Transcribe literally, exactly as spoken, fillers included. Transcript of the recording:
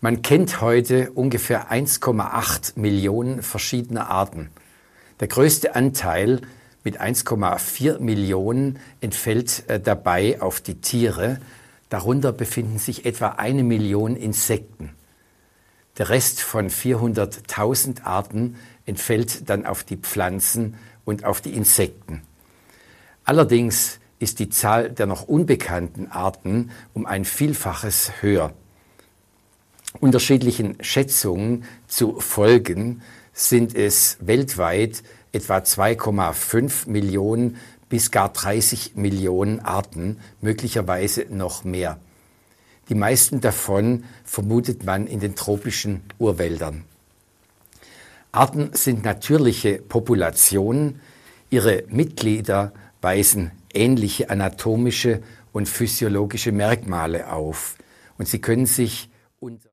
Man kennt heute ungefähr eins Komma acht Millionen verschiedener Arten. Der größte Anteil mit eins Komma vier Millionen entfällt äh, dabei auf die Tiere. Darunter befinden sich etwa eine Million Insekten. Der Rest von vierhunderttausend Arten entfällt dann auf die Pflanzen und auf die Insekten. Allerdings ist die Zahl der noch unbekannten Arten um ein Vielfaches höher. Unterschiedlichen Schätzungen zu folgen sind es weltweit etwa zwei Komma fünf Millionen bis gar dreißig Millionen Arten, möglicherweise noch mehr. Die meisten davon vermutet man in den tropischen Urwäldern. Arten sind natürliche Populationen. Ihre Mitglieder weisen ähnliche anatomische und physiologische Merkmale auf und sie können sich unter